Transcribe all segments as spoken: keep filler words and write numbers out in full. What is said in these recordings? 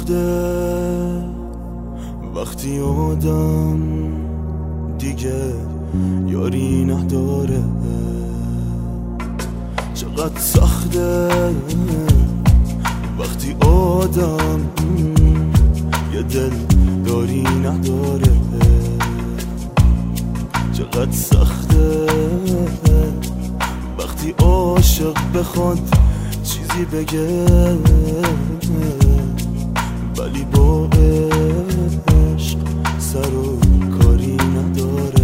سخته وقتی آدم دیگه یاری نداره، چقدر سخته وقتی آدم یه دل داری نداره، چقدر سخته وقتی عاشق بخواد چیزی بگه ولی با عشق سر و کاری نداره،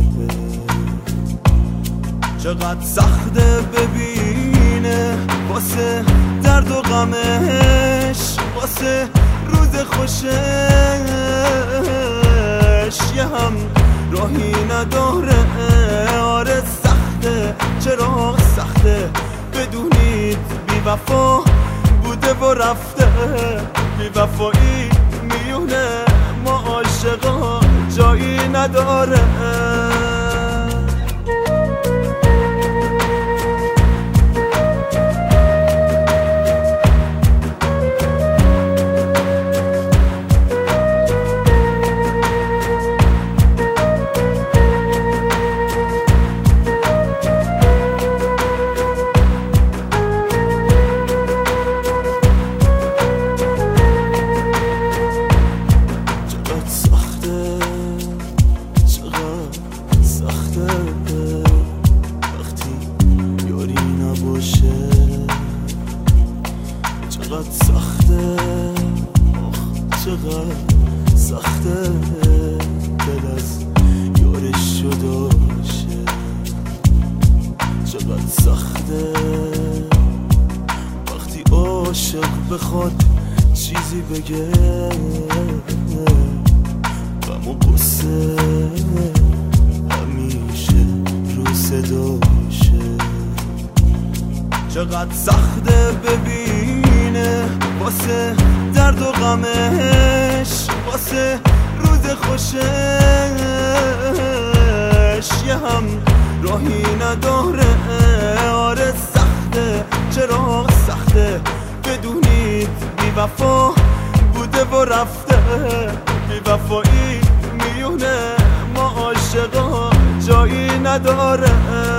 چقدر سخته ببینه واسه درد و غمش، واسه روز خوشش یه هم راهی نداره. آره سخته، چرا سخته بدونید بی وفا بوده و رفته، بی وفایی میونه ما عاشقا جایی نداره. چقدر سخته، آخ چقدر سخته دل از یارش جداشه، چقدر سخته وقتی عاشق بخواد چیزی بگه غم و غصه همیشه رو صداشه، چقدر سخته ببینه واسه درد و غمش، واسه روز خوشش یه هم راهی نداره. آره سخته، چرا سخته بدونید بی وفا بوده و رفته، بی وفایی میونه ما عاشقا جایی نداره.